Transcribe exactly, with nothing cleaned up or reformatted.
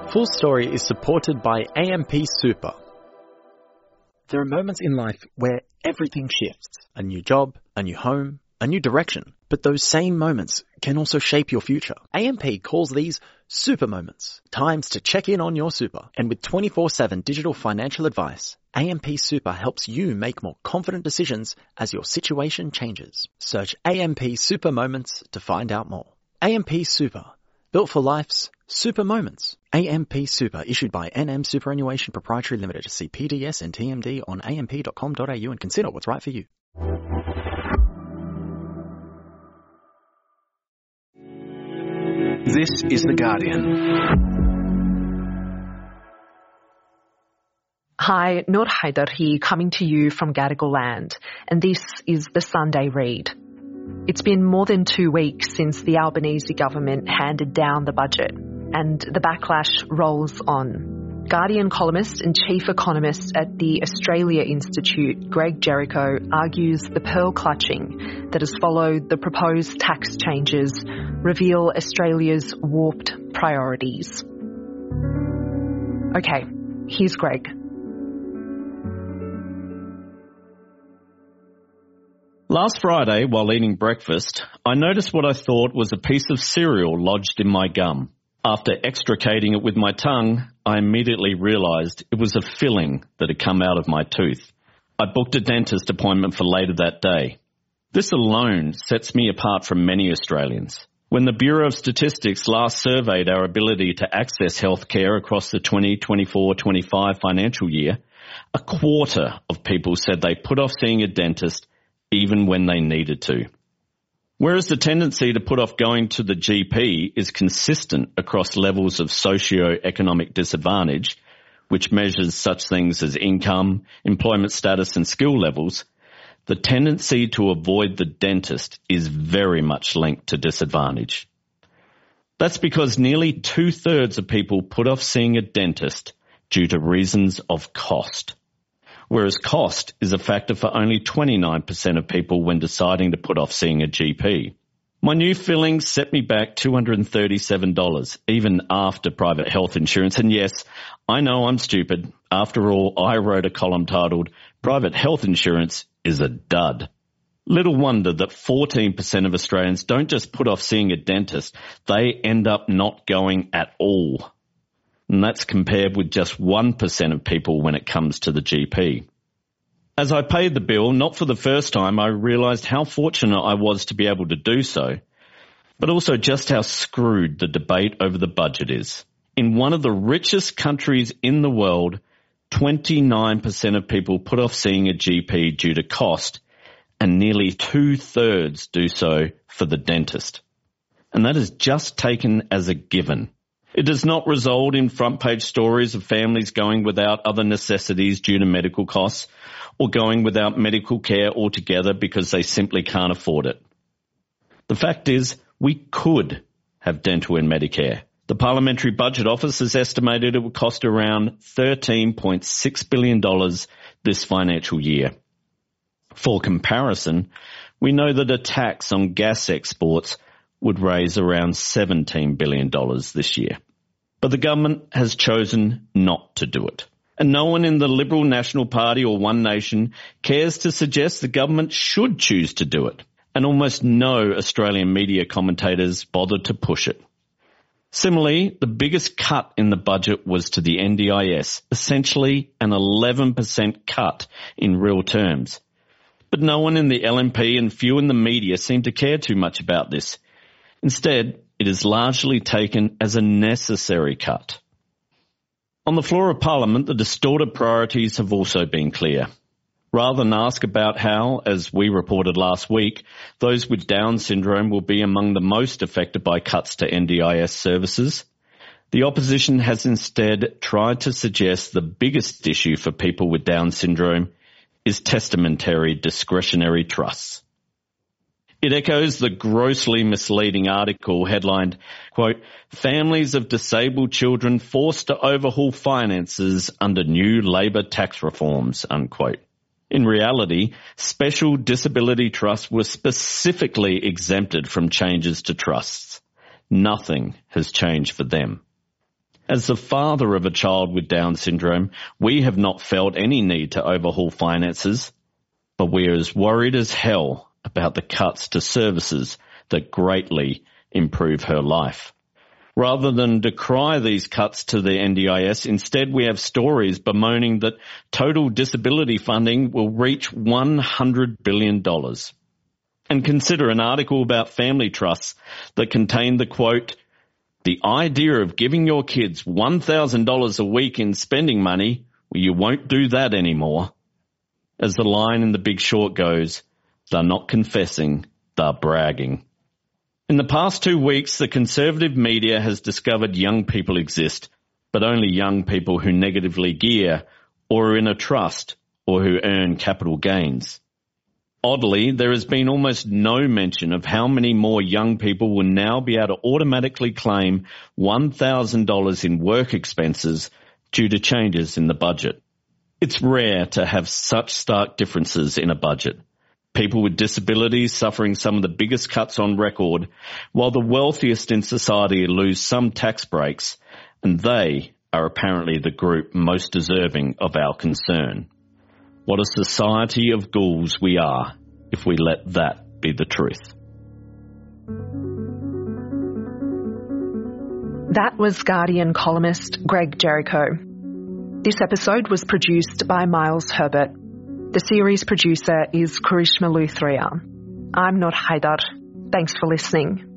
Full Story is supported by A M P Super. There are moments in life where everything shifts. A new job, a new home, a new direction. But those same moments can also shape your future. A M P calls these super moments. Times to check in on your super. And with twenty-four seven digital financial advice, A M P Super helps you make more confident decisions as your situation changes. Search A M P Super Moments to find out more. A M P Super. Built for life's super moments. A M P Super, issued by N M Superannuation Proprietary Limited. See P D S and T M D on a m p dot com dot a u and consider what's right for you. This is The Guardian. Hi, Noor Haider here, coming to you from Gadigal land, and this is the Sunday Read. It's been more than two weeks since the Albanese government handed down the budget, and the backlash rolls on. Guardian columnist and chief economist at the Australia Institute, Greg Jericho, argues the pearl clutching that has followed the proposed tax changes reveal Australia's warped priorities. Okay, here's Greg. Last Friday, while eating breakfast, I noticed what I thought was a piece of cereal lodged in my gum. After extricating it with my tongue, I immediately realised it was a filling that had come out of my tooth. I booked a dentist appointment for later that day. This alone sets me apart from many Australians. When the Bureau of Statistics last surveyed our ability to access health care across the twenty twenty-four twenty-five financial year, a quarter of people said they put off seeing a dentist even when they needed to. Whereas the tendency to put off going to the G P is consistent across levels of socio-economic disadvantage, which measures such things as income, employment status and skill levels, the tendency to avoid the dentist is very much linked to disadvantage. That's because nearly two-thirds of people put off seeing a dentist due to reasons of cost, whereas cost is a factor for only twenty-nine percent of people when deciding to put off seeing a G P. My new fillings set me back two hundred thirty-seven dollars, even after private health insurance. And yes, I know I'm stupid. After all, I wrote a column titled, "Private Health Insurance is a Dud." Little wonder that fourteen percent of Australians don't just put off seeing a dentist, they end up not going at all. And that's compared with just one percent of people when it comes to the G P. As I paid the bill, not for the first time, I realised how fortunate I was to be able to do so, but also just how screwed the debate over the budget is. In one of the richest countries in the world, twenty-nine percent of people put off seeing a G P due to cost, and nearly two-thirds do so for the dentist. And that is just taken as a given. It does not result in front-page stories of families going without other necessities due to medical costs or going without medical care altogether because they simply can't afford it. The fact is, we could have dental in Medicare. The Parliamentary Budget Office has estimated it would cost around thirteen point six billion dollars this financial year. For comparison, we know that a tax on gas exports would raise around seventeen billion dollars this year. But the government has chosen not to do it. And no one in the Liberal National Party or One Nation cares to suggest the government should choose to do it. And almost no Australian media commentators bothered to push it. Similarly, the biggest cut in the budget was to the N D I S, essentially an eleven percent cut in real terms. But no one in the L N P and few in the media seem to care too much about this. Instead, it is largely taken as a necessary cut. On the floor of Parliament, the distorted priorities have also been clear. Rather than ask about how, as we reported last week, those with Down syndrome will be among the most affected by cuts to N D I S services, the opposition has instead tried to suggest the biggest issue for people with Down syndrome is testamentary discretionary trusts. It echoes the grossly misleading article headlined, quote, "Families of disabled children forced to overhaul finances under new Labor tax reforms," unquote. In reality, special disability trusts were specifically exempted from changes to trusts. Nothing has changed for them. As the father of a child with Down syndrome, we have not felt any need to overhaul finances, but we are as worried as hell about the cuts to services that greatly improve her life. Rather than decry these cuts to the N D I S, instead we have stories bemoaning that total disability funding will reach one hundred billion dollars. And consider an article about family trusts that contained the quote, "The idea of giving your kids one thousand dollars a week in spending money, well, you won't do that anymore." As the line in The Big Short goes, they're not confessing, they're bragging. In the past two weeks, the conservative media has discovered young people exist, but only young people who negatively gear or are in a trust or who earn capital gains. Oddly, there has been almost no mention of how many more young people will now be able to automatically claim one thousand dollars in work expenses due to changes in the budget. It's rare to have such stark differences in a budget. People with disabilities suffering some of the biggest cuts on record, while the wealthiest in society lose some tax breaks, and they are apparently the group most deserving of our concern. What a society of ghouls we are if we let that be the truth. That was Guardian columnist Greg Jericho. This episode was produced by Miles Herbert. The series producer is Karishma Luthria. I'm Noor Haidar. Thanks for listening.